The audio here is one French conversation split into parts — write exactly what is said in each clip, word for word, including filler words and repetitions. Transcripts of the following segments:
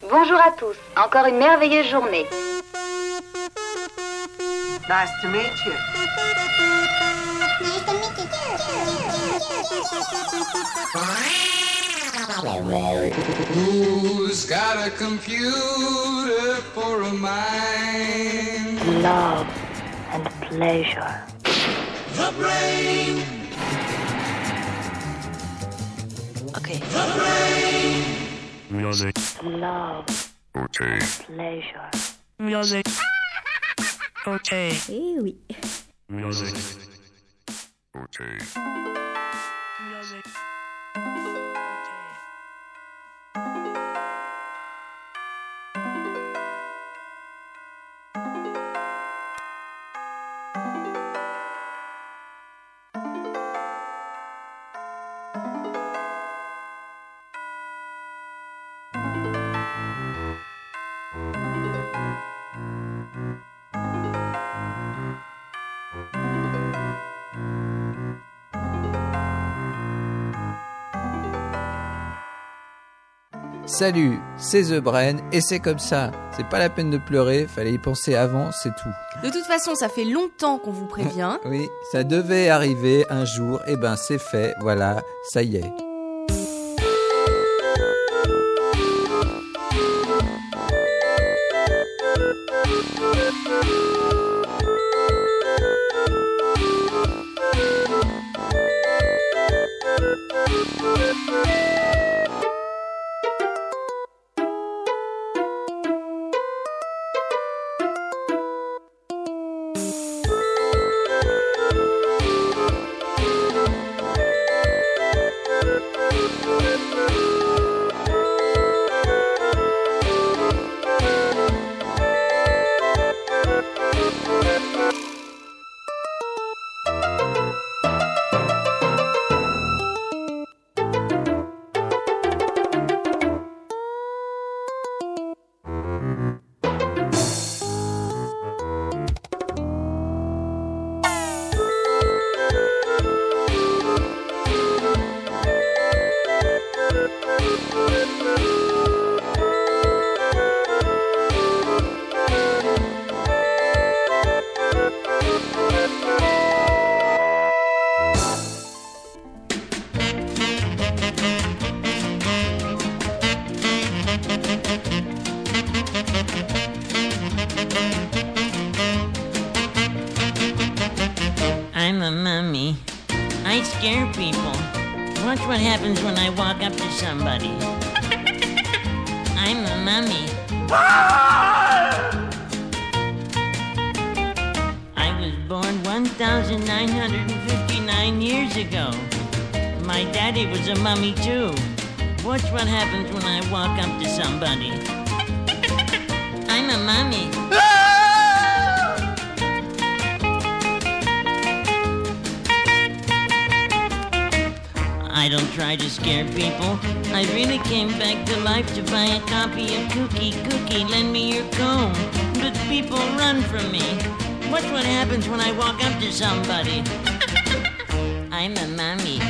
Bonjour à tous, encore une merveilleuse journée. Nice to meet you. Nice to meet you too. Who's got a computer for a mind? Love and pleasure. The brain. Okay. The brain. Music. Love. Okay. Pleasure. Music. Okay. Eh oui. Music. Okay. Music. Salut, c'est The Brain et c'est comme ça. C'est pas la peine de pleurer, fallait y penser avant, c'est tout. De toute façon, ça fait longtemps qu'on vous prévient. Oui, ça devait arriver un jour, et ben c'est fait, voilà, ça y est. I'm a mummy. I scare people. Watch what happens when I walk up to somebody. I'm a mummy. I was born one thousand nine hundred fifty-nine years ago. My daddy was a mummy too. Watch what happens when I walk up to somebody. I'm a mummy. I don't try to scare people. I really came back to life to buy a copy of Cookie Cookie, lend me your comb. But people run from me. Watch what happens when I walk up to somebody. I'm a mummy.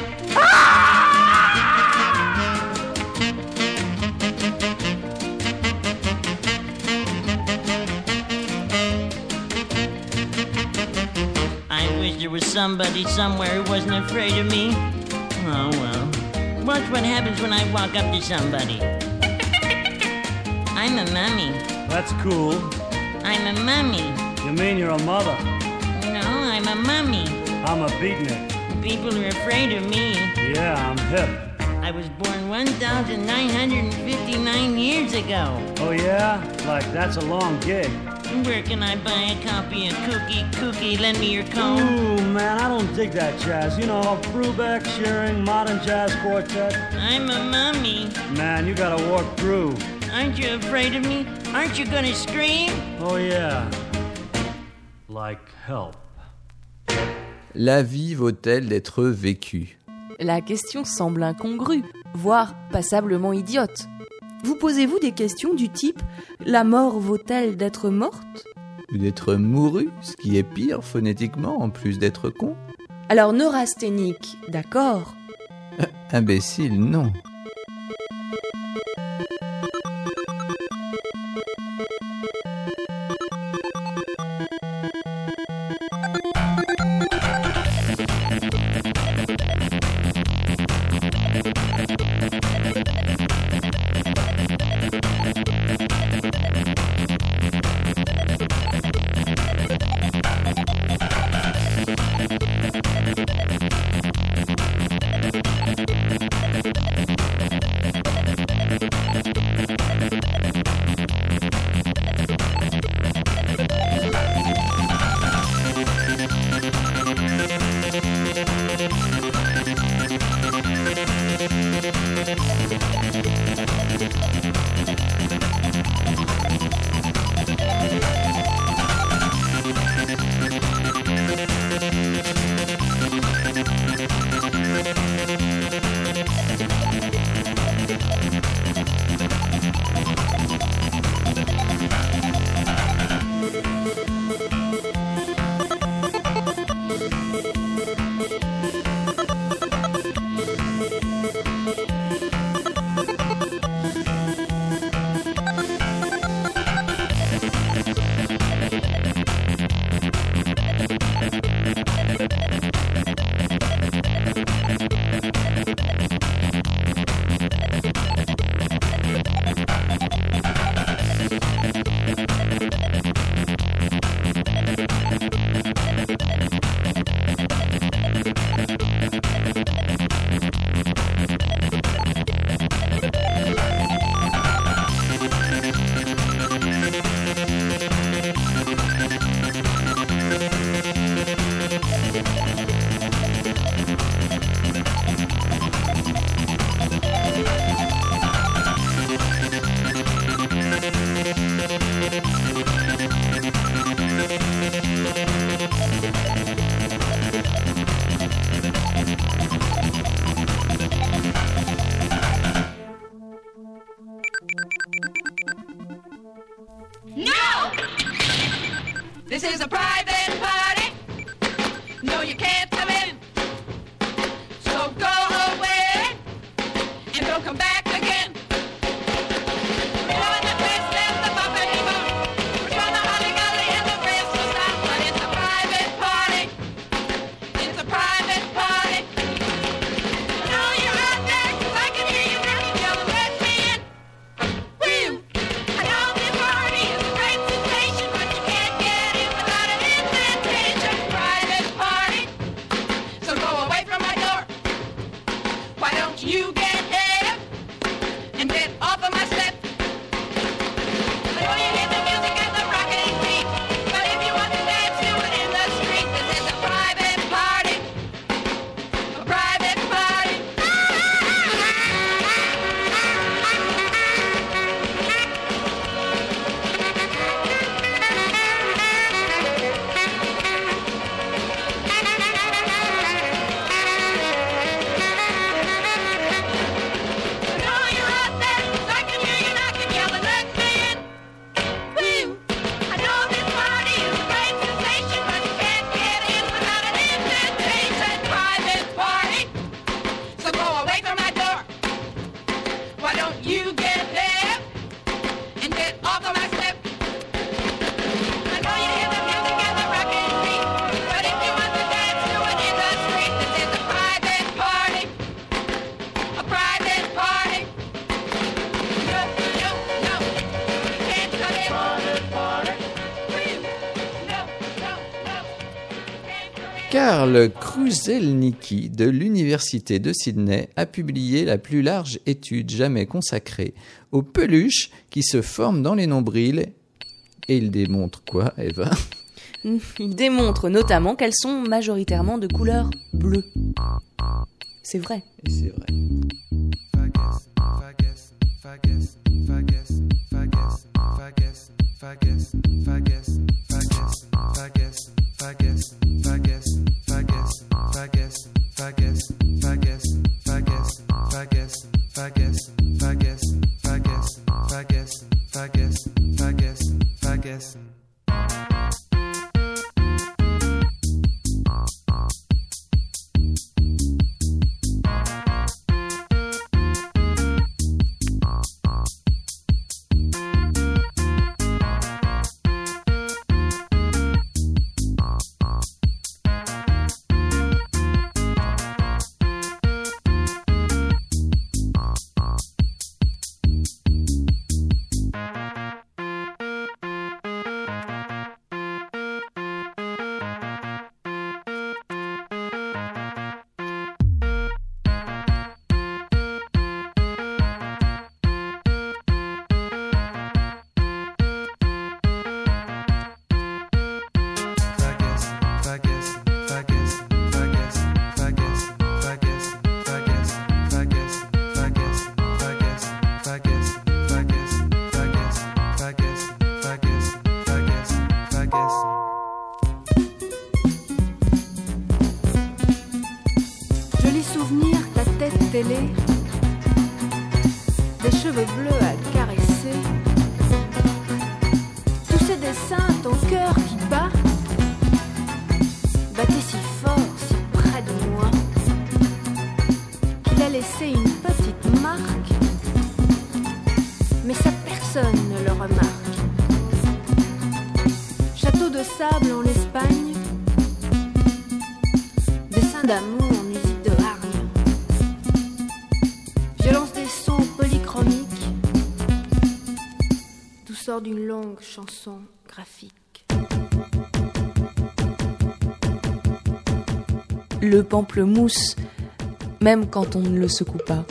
I wish there was somebody somewhere who wasn't afraid of me. Oh well. Watch what happens when I walk up to somebody. I'm a mummy. That's cool. I'm a mummy. You mean you're a mother? No, I'm a mummy. I'm a beatnik. People are afraid of me. Yeah, I'm hip. I was born one thousand nine hundred fifty-nine years ago. Oh yeah? Like that's a long gig. Where can I buy a copy of Cookie Cookie, lend me your comb? Ooh, man, I don't dig that jazz. You know, Brubeck, Shearing, Modern Jazz Quartet. I'm a mummy. Man, you gotta walk through. Aren't you afraid of me? Aren't you gonna scream? Oh yeah. Like help. La vie vaut-elle d'être vécue ? La question semble incongrue, voire passablement idiote. Vous posez-vous des questions du type « La mort vaut-elle d'être morte ?» Ou d'être mouru, ce qui est pire phonétiquement en plus d'être con ? Alors neurasthénique, d'accord. Imbécile, non. This is a private party. No, you can't come in. So go away and don't come back again. We're doing the twist and the bump and the bump. We're doing the holly golly and the rest will stop. But it's a private party. It's a private party. I know you're out there 'cause I can hear you now yelling, let me in. Woo! I know this party is a great sensation, but you can't get in without an invitation. Private party. So go away from my door. Why don't you get here and get off of my step? I know you hear the music and the rocking beat, but if you want to dance, do it in the street. This is a private party. A private party. I know you're out there, 'cause I can hear you knocking, yelling, let me in. Woo! I know this party is a great sensation, but you can't get in without an invitation. Private party. So go away from my door. Why don't you get there and get off of my step? I know you hear the music and the rocking beat, but if you want to dance, do it in the street. This is a private party. A private party. No, no, no. You can't come in. Private party. No, no, no. You can't come in. Karl Kruszelnicki de l'Université de Sydney a publié la plus large étude jamais consacrée aux peluches qui se forment dans les nombrils. Et il démontre quoi, Eva? Il démontre notamment qu'elles sont majoritairement de couleur bleue. C'est vrai. Et c'est vrai. personne ne le remarque. Château de sable en Espagne, dessin d'amour en musique de hargne, violence des sons polychromiques, tout sort d'une longue chanson graphique. Le pamplemousse, même quand on ne le secoue pas.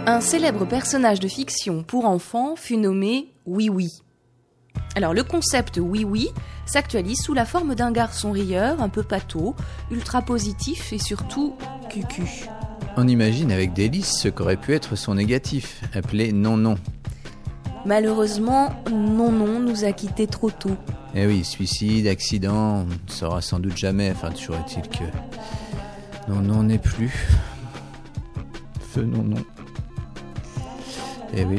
Un célèbre personnage de fiction pour enfants fut nommé Oui Oui. Alors le concept Oui Oui s'actualise sous la forme d'un garçon rieur, un peu pâteau, ultra positif et surtout cucu. On imagine avec délice ce qu'aurait pu être son négatif, appelé Non Non. Malheureusement, Non Non nous a quittés trop tôt. Eh oui, suicide, accident, on ne saura sans doute jamais, enfin toujours est-il que... Non Non n'est plus. Feu Non Non. Eh oui.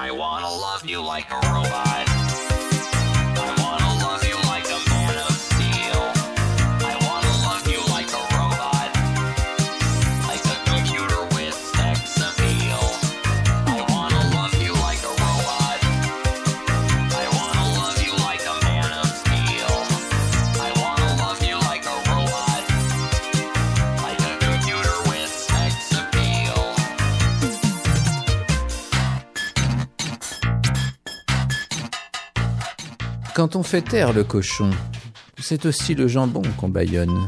like a robot. I wanna love you like a man of steel. Quand on fait taire le cochon, c'est aussi le jambon qu'on bâillonne.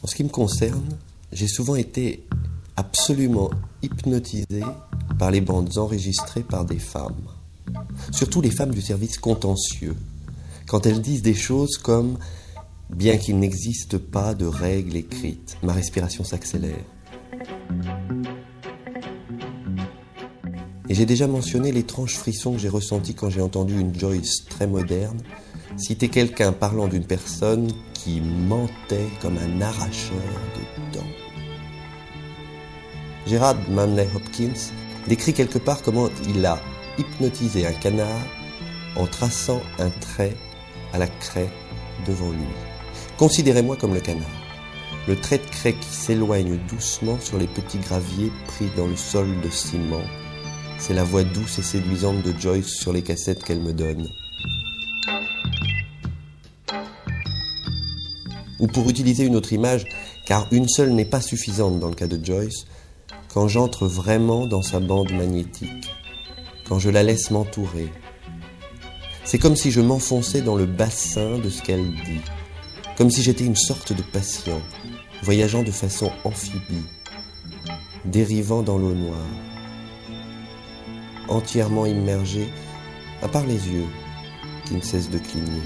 En ce qui me concerne, j'ai souvent été absolument hypnotisé par les bandes enregistrées par des femmes. Surtout les femmes du service contentieux, quand elles disent des choses comme « Bien qu'il n'existe pas de règles écrites, ma respiration s'accélère ». Et j'ai déjà mentionné l'étrange frisson que j'ai ressenti quand j'ai entendu une Joyce très moderne citer quelqu'un parlant d'une personne qui mentait comme un arracheur de dents. Gerard Manley Hopkins décrit quelque part comment il a hypnotisé un canard en traçant un trait à la craie devant lui. Considérez-moi comme le canard, le trait de craie qui s'éloigne doucement sur les petits graviers pris dans le sol de ciment. C'est la voix douce et séduisante de Joyce sur les cassettes qu'elle me donne. Ou pour utiliser une autre image, car une seule n'est pas suffisante dans le cas de Joyce, quand j'entre vraiment dans sa bande magnétique, quand je la laisse m'entourer. C'est comme si je m'enfonçais dans le bassin de ce qu'elle dit, comme si j'étais une sorte de patient, voyageant de façon amphibie, dérivant dans l'eau noire, entièrement immergé, à part les yeux qui ne cessent de cligner.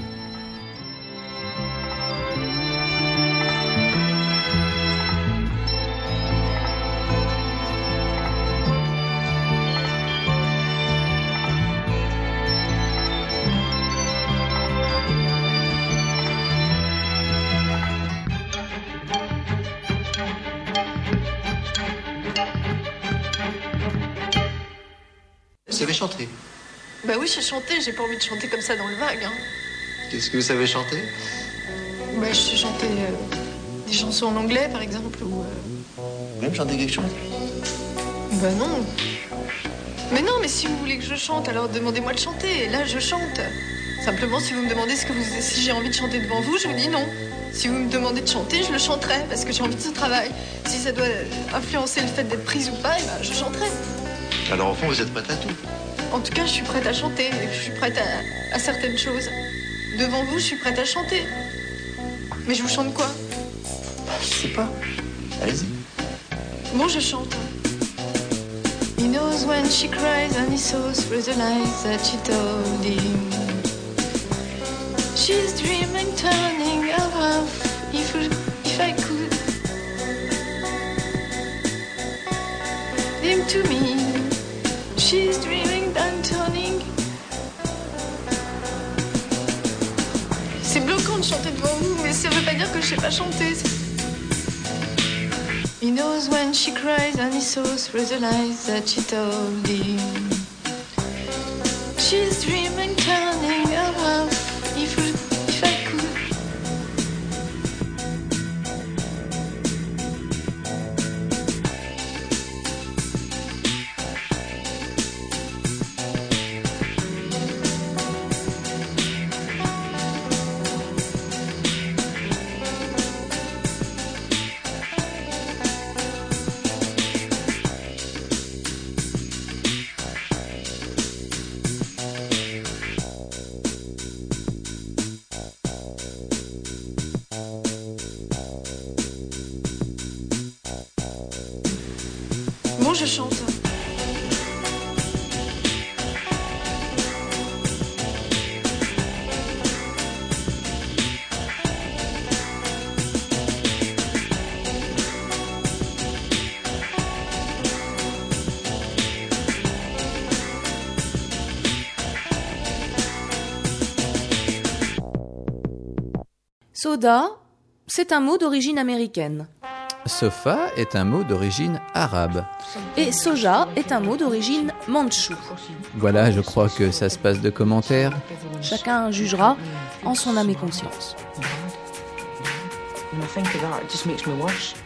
Vous savez chanter? Bah oui, j'ai chanté, j'ai pas envie de chanter comme ça dans le vague. Hein. Qu'est-ce que vous savez chanter? Bah, je sais chanter euh, des chansons en anglais, par exemple, ou... Euh... Vous voulez me chanter quelque chose? Bah non. Mais non, mais si vous voulez que je chante, alors demandez-moi de chanter, et là, je chante. Simplement, si vous me demandez ce que vous... si j'ai envie de chanter devant vous, je vous dis non. Si vous me demandez de chanter, je le chanterai, parce que j'ai envie de ce travail. Si ça doit influencer le fait d'être prise ou pas, eh ben, je chanterai. Alors, au fond, vous êtes prête à tout? En tout cas, je suis prête à chanter. Je suis prête à, à certaines choses. Devant vous, je suis prête à chanter. Mais je vous chante quoi? Je sais pas. Allez-y. Bon, je chante. He knows when she cries and he saw through the lies that she told him. She's dreaming, turning around. If, if I could. Him to me. She's dreaming and turning. C'est bloquant de chanter devant vous, mais ça veut pas dire que je sais pas chanter. He knows when she cries and he saw through the lies that she told him. She's dreaming, turning around. If, if I could. Bon, je chante. Soda, c'est un mot d'origine américaine. Sofa est un mot d'origine arabe. Et soja est un mot d'origine mandchoue. Voilà, je crois que ça se passe de commentaires. Chacun jugera en son âme et conscience. When I think of that, it just makes me worse.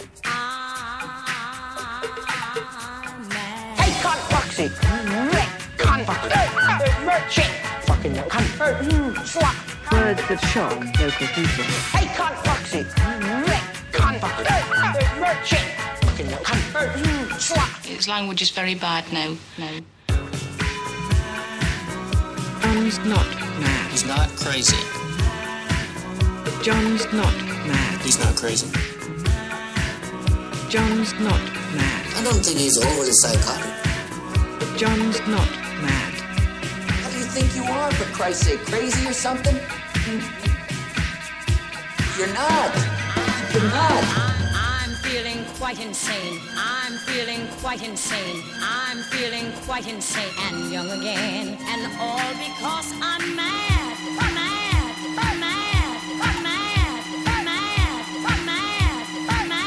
Hey, cunt, Foxy! Cunt! Shit! Fucking cunt! Swat! Words that shock local people. Hey, cunt, Foxy! Cunt! Shit! Fucking cunt! Swat! His language is very bad now. now. John's not mad. He's not crazy. John's not mad. He's not crazy. John's not mad. I don't think he's overly psychotic. John's not mad. What do you think you are, for Christ's sake? Crazy or something? You're not. You're not. I'm feeling quite insane. I'm feeling quite insane. I'm feeling quite insane and young again. And all because I'm mad, mad, mad, mad, mad, mad, mad,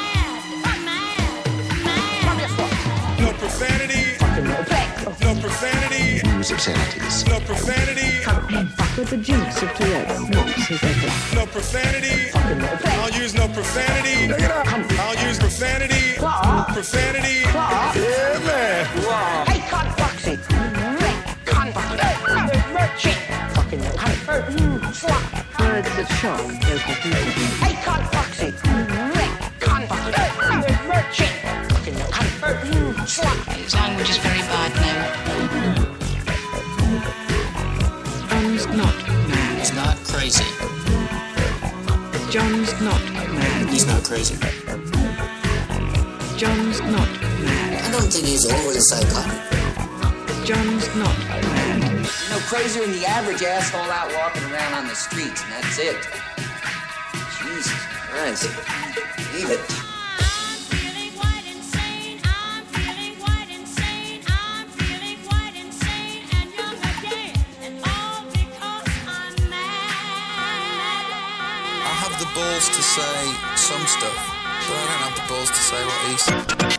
mad, mad. No profanity. No profanity. Use obscenities. No profanity. Fuck with the jinx of Tourette's. No profanity. I'll use no profanity. I'll use profanity. Profanity. Yeah, man. Hey, cunt, Foxy. Cunt, merchant. Fucking cunt. Swat. Words that shock local people. Hey, cunt, Foxy. Cunt, merchant. Fucking cunt. Swat. His language is very bad now. John's not mad. He's not crazy. John's not mad. He's not crazy. John's not mad. I don't think he's overly psychotic. John's not mad. You know, crazier than the average asshole out walking around on the streets, and that's it. Jesus Christ. Leave it. Balls to say some stuff, but I don't have the balls to say what he said.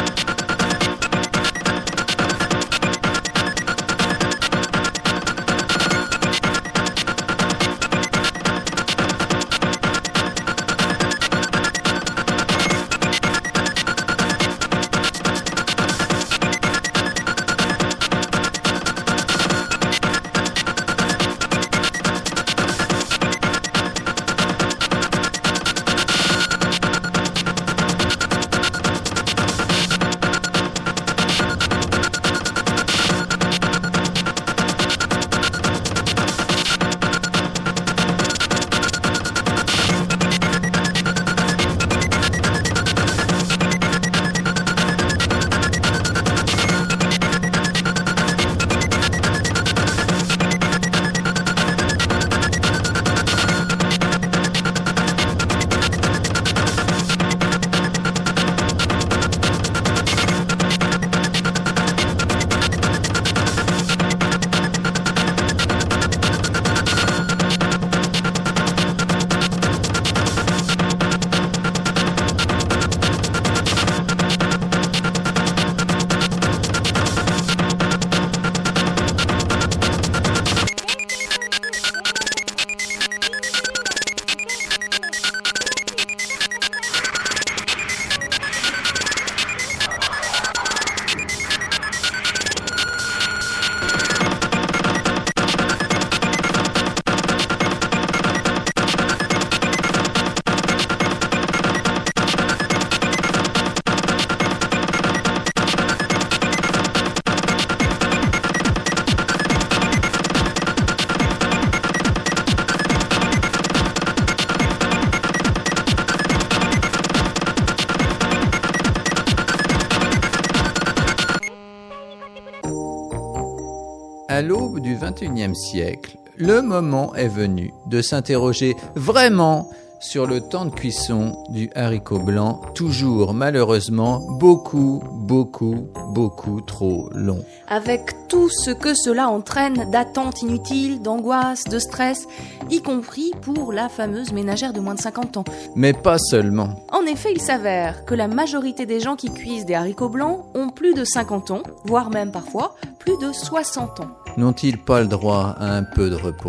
À l'aube du vingt et unième siècle, le moment est venu de s'interroger vraiment sur le temps de cuisson du haricot blanc, toujours malheureusement beaucoup, beaucoup, beaucoup trop long. Avec tout ce que cela entraîne d'attentes inutiles, d'angoisse, de stress, y compris pour la fameuse ménagère de moins de cinquante ans. Mais pas seulement. En effet, il s'avère que la majorité des gens qui cuisent des haricots blancs ont plus de cinquante ans, voire même parfois plus de soixante ans. N'ont-ils pas le droit à un peu de repos ?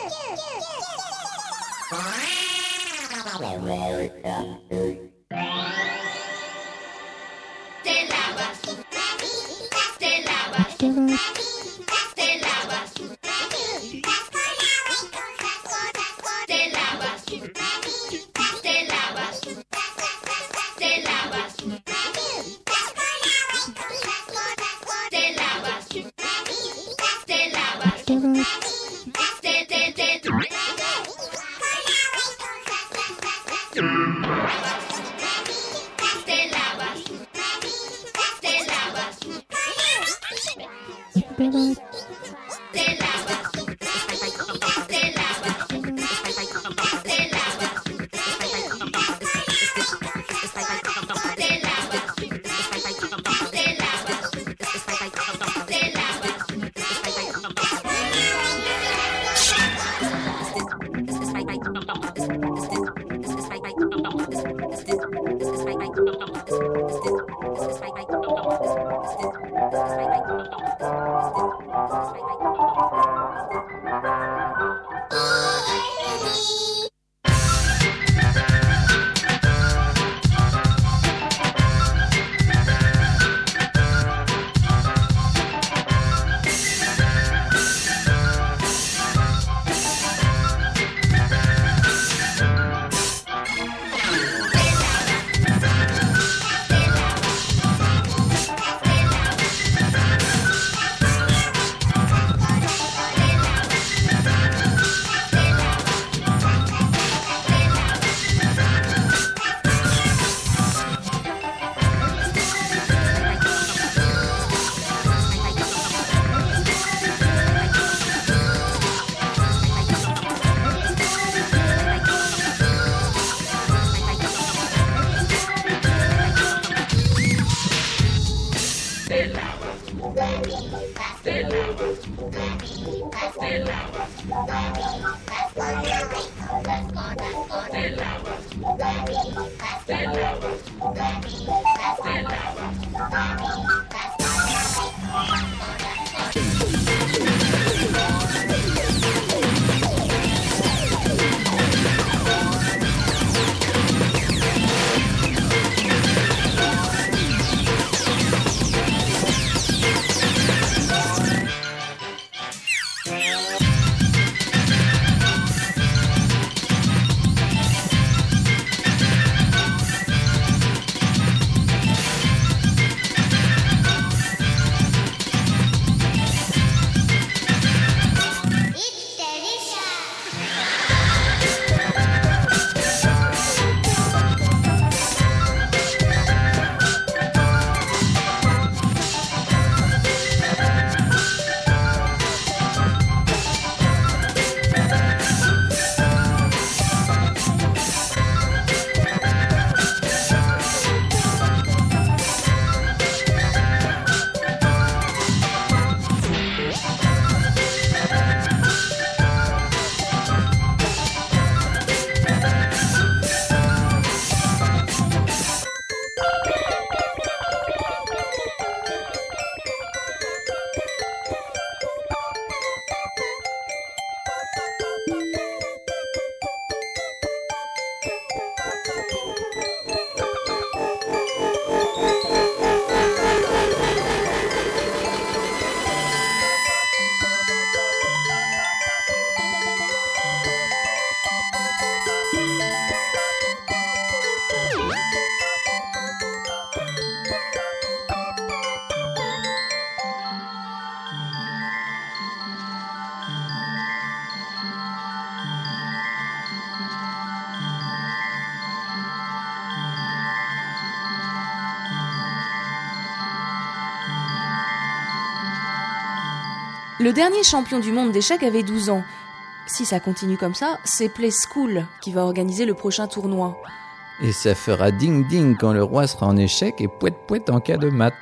Le dernier champion du monde d'échecs avait douze ans. Si ça continue comme ça, c'est Play School qui va organiser le prochain tournoi. Et ça fera ding-ding quand le roi sera en échec et pouet-pouet en cas de maths.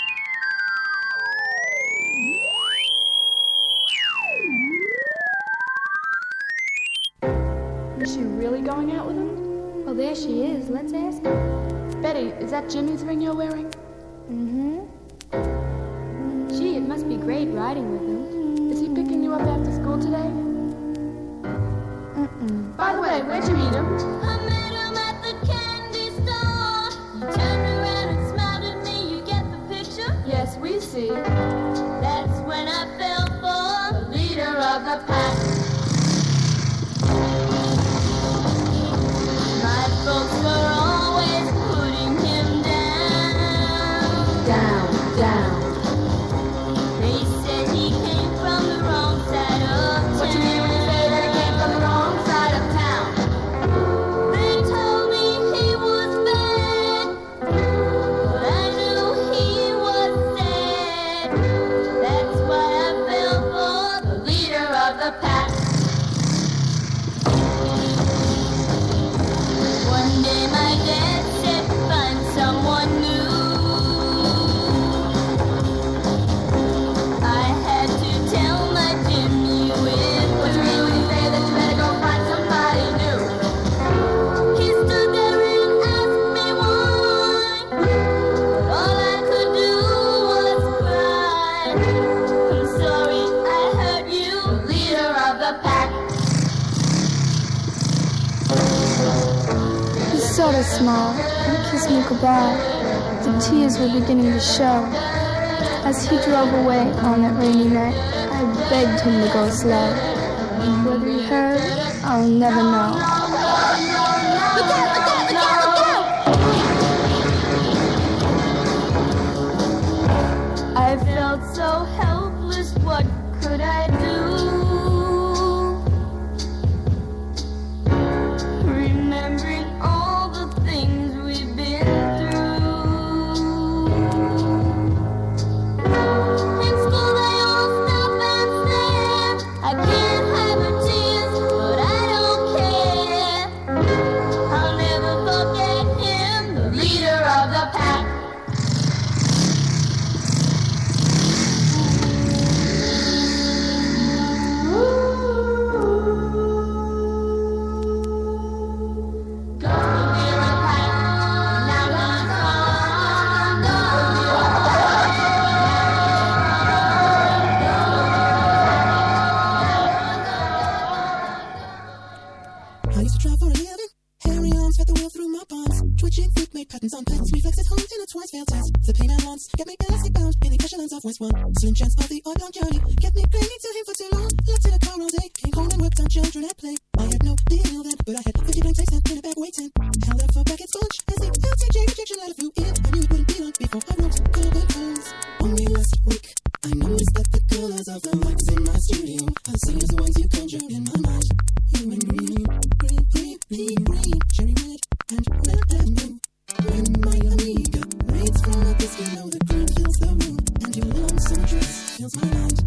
Is she really going out with him? Well, there she is. Let's ask her. Betty, is that Jimmy's ring you're wearing? Mm-hmm. Gee, it must be great riding with him. Is he picking you up after school today? way. Where'd you meet him? I met him at the candy store. You turned around and smiled at me. You get the picture? Yes, we see. That's when I fell for the leader of the pack. My folks were always putting him down. Down, down. They said he came from the wrong side of town. What you mean when you say that he came from the wrong side of town? They told me he was bad, but I knew he was sad. That's why I fell for the leader of the pack. One day my dad said, find someone new. I had to tell my Jimmy with What you mean when you say that you better go find somebody new? He stood there and asked me why. All I could do was cry. I'm sorry I hurt you, leader of the pack. He sort of smiled and kissed me goodbye. The tears were beginning to show. As he drove away on that rainy night, I begged him to go slow. Whether he heard, I'll never know. Look out, look out, look out, look out! I felt so helpless, what could I do? Remembering all the things we've been through. In school they all stop and stare. I can't hide the tears, but I don't care. I'll never forget him, the leader of the pack. Go, leader of the pack. Now guns on. Go, leader of the I used to try for a living. Hairy arms fed the wheel through my palms. Twitching feet made patterns on patterns. Reflexes honed in a twice failed test. The pain I once kept me elastic bound in the echelons of West One. Slim chance of the odd long journey kept me clinging to him for too long. Locked in a car all day. Came home and worked on children at play. I had no deal then, but I had fifty blank takes in a bag waiting. Held out for Beckett's bunch as the L T J rejection letter flew in. I knew it wouldn't be long before I wrote Carbon Cones. Only last week, I noticed that the colors of the lights in my studio are the same as the ones you conjured in my mind. You and green, green, green, green, green, cherry red, and red and blue. When my amiga reads from a disc, you know the green fills the room, and your lonesome dress fills my mind.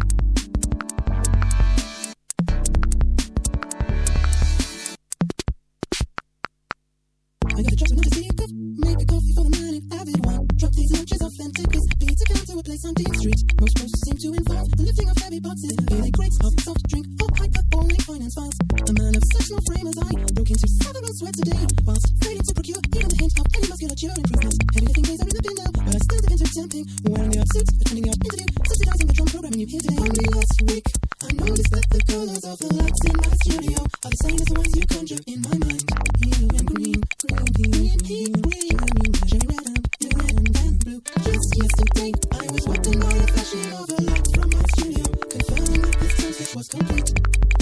I got a job to make a secret, make a coffee for the man in avid one. Drop these lunches authentic, this pizza counter to a place on Dean Street. Most posts seem to involve the lifting of heavy boxes, filling crates of soft drink, or high-up-only finance files. A man of such small frame as I broke into several sweats a day, whilst failing to procure even a hint of any musculature improvement. Heavy lifting days are in the bin now, but I still dip into tempting. Wearing your suit, attending your interview, subsidizing the drum programming you hear today. Only last week, I noticed that the colors of the lights in my studio are the same as the ones you conjure in my mind. Yellow and green, green, green, green, green, green, cherry red and red and blue. Just yesterday, I was walking by a flashing of a light from my studio, confirming that this sunset was complete.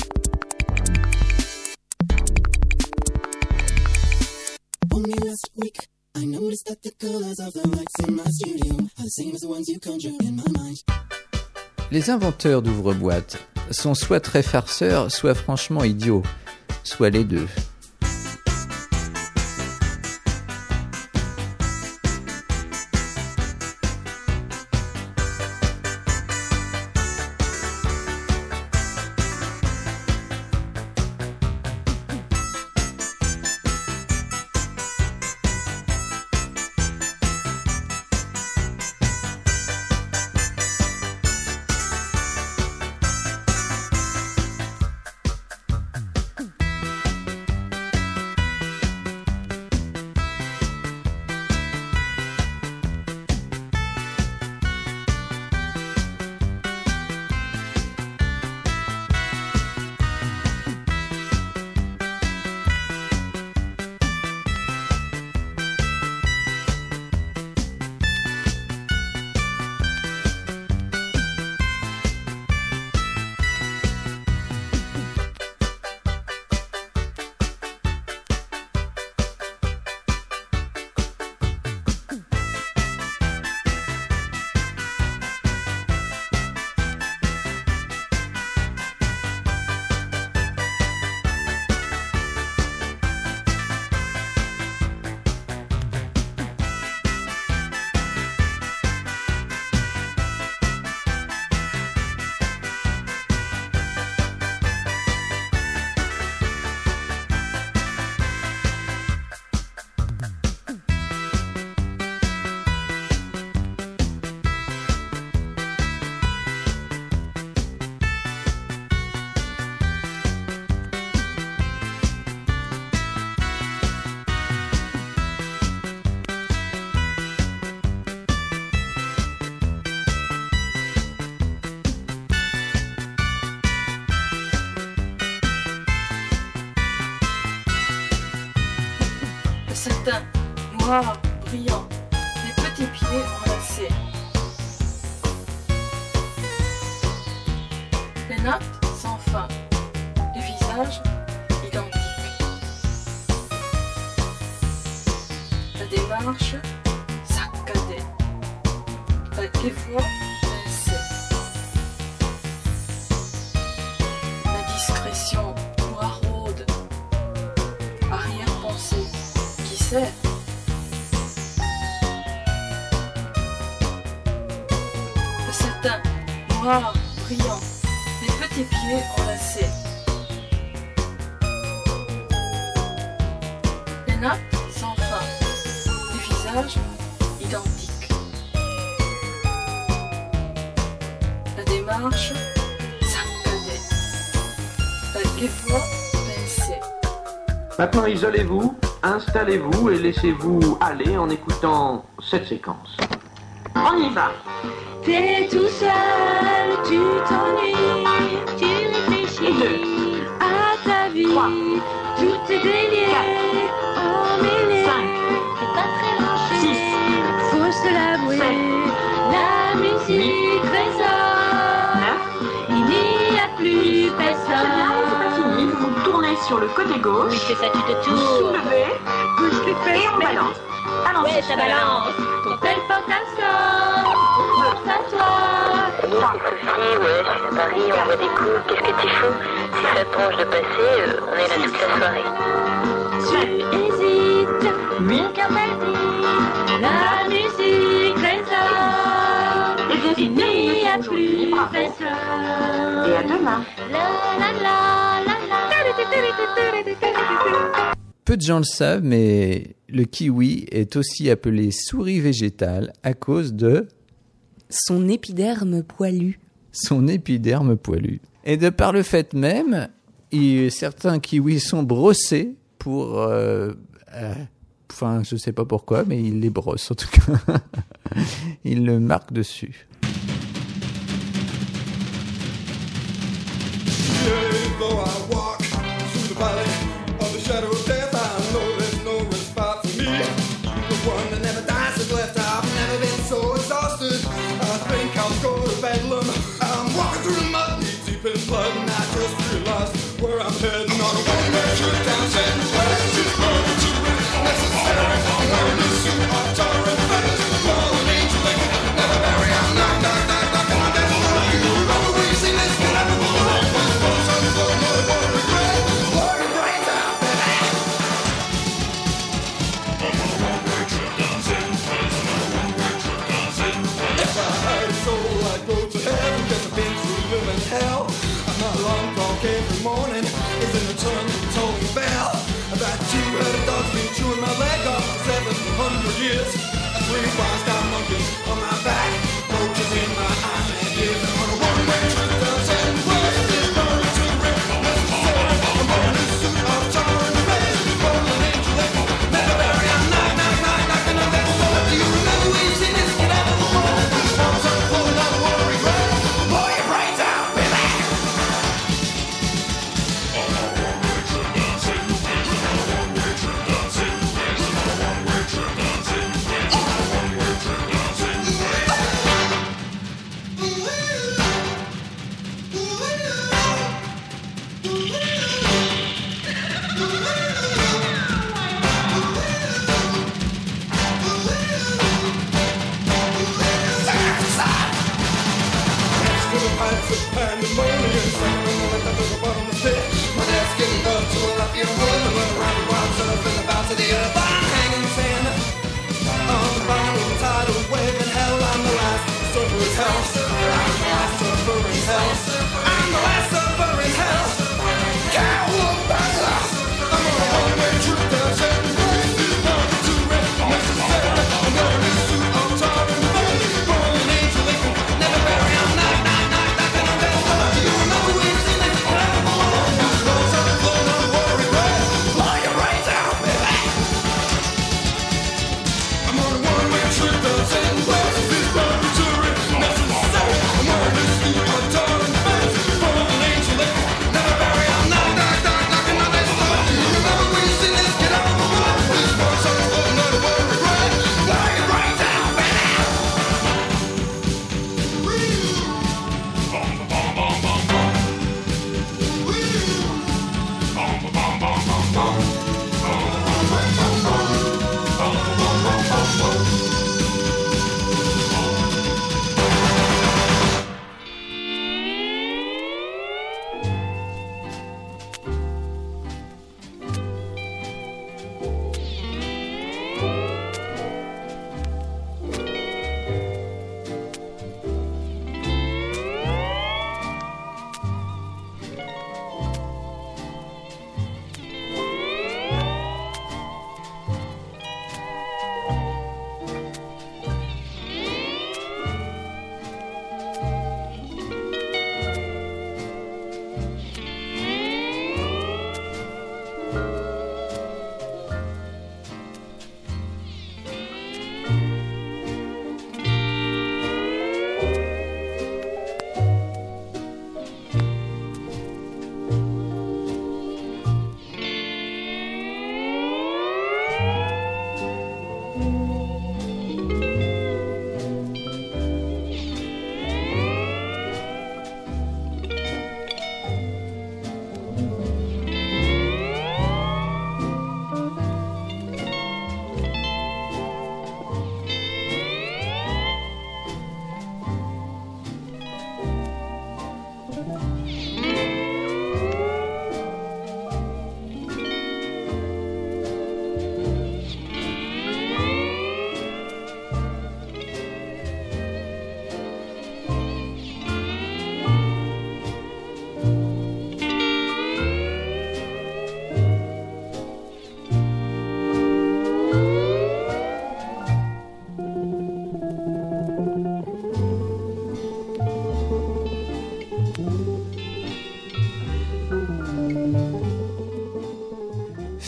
Only last week, I noticed that the colors of the lights in my studio are the same as the ones you conjure in my mind. Les inventeurs d'ouvre-boîtes sont soit très farceurs, soit franchement idiots, soit les deux. satin noir, brillant, les petits pieds enlacés. Les notes sans fin, les visages identiques. La démarche saccadée, les voix baissées. La discrétion noiraude, arrière-pensée, qui sait? Le satin noir, brillant, les petits pieds enlacés. Les notes sans fin, les visages identiques. La démarche saccadée, les voix baissées. Maintenant, isolez-vous, installez-vous et laissez-vous aller en écoutant cette séquence. On y va. T'es tout seul, tu t'ennuies, tu réfléchis à ta vie. trois, tout est délié, emmêlé, cinq, c'est pas très branché, six, faut se l'avouer, sept, la musique résonne, neuf, il n'y a plus personne. C'est pas fini, vous vous tournez sur le côté gauche. Oui, c'est ça, tu te Vous tournes. soulevez, Bouge les fesses, et on balance. Allons-y. Ouais, ça balance. ton tel porte à sort, porte à toi. Salut, c'est Sophie, ouais, je suis à Paris, on voit des coups, qu'est-ce que tu fous? Si ça te branche de passer, euh, on est là toute la soirée. Tu hésites, mon cœur palpite, la musique résonne, il n'y a plus personne. Et à demain. La la la la la. Peu de gens le savent, mais le kiwi est aussi appelé souris végétale à cause de son épiderme poilu. Son épiderme poilu. Et de par le fait même, il, certains kiwis sont brossés pour... Euh, euh, enfin, je sais pas pourquoi, mais ils les brossent en tout cas. Ils le marquent dessus. Though I walk through the valley of the shadow of death, I know there's no respite for me. The one that never dies is left. I've never been so exhausted. I think I'll go to Bedlam. I'm walking through the mud, knee deep in blood, and I just realized where I'm heading. On a one-way trip down Satan's West. It's more to it necessary. I'm wearing a suit of tar and feathers. Fallen angel, like never bury. I'm knock, knock, knock, knocking on death's door. You know the way you sing this, get out of the world. Hell, I'm not long talk every morning. It's an eternal tolling bell. That two-headed dog's been chewing my leg off for seven hundred years. Three wise got monkeys on my back, roaches in my eyes and ears. I'm on a one-way trip down Satan's West. It's burning to the rip, necessary. I'm wearing a suit of tar and feathers. Fallen angel, like never bury. I'm knock, knock, knock, knocking on that door. Do you remember when you seen this? Get out of the wall. Once I'm pulling out war regret. Blow your brains out. Pandemonium, something like that at the bottom of the pit. My dad's getting up to a lucky woman, run around the wild surfing about to the earth. I'm hanging ten on the vinyl tidal wave in hell. I'm the last surfer in hell. I'm the last surfer in hell. I'm the last surfer in hell. God, look back up. I'm on a one-way trip down Satan's West. It's not too rich, necessary. I'm wearing a suit of tar and feathers. Fallen angel, they can never bury. I'm not, not, not. Do you remember when you seen this? Once I'm blown on war regret.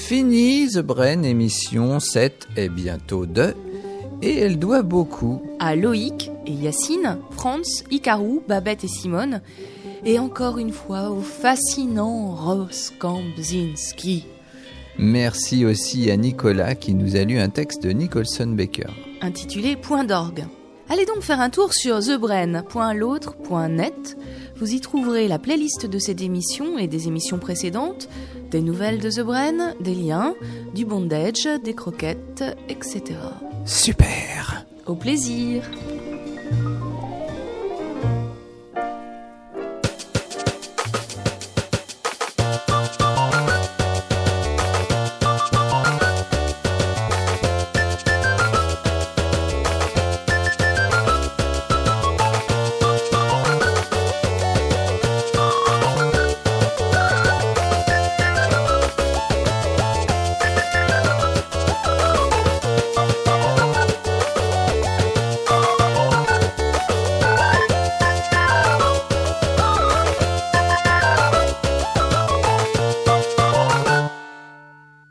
fini, The Brain, émission sept est bientôt deux, et elle doit beaucoup à Loïc et Yacine, Franz, Icarou, Babette et Simone, et encore une fois au fascinant Ross Kambzinski. Merci aussi à Nicolas qui nous a lu un texte de Nicholson Baker. Intitulé Point d'orgue. Allez donc faire un tour sur the brain point l'autre point net. Vous y trouverez la playlist de cette émission et des émissions précédentes, des nouvelles de The Brain, des liens, du bondage, des croquettes, et cetera. Super! Au plaisir!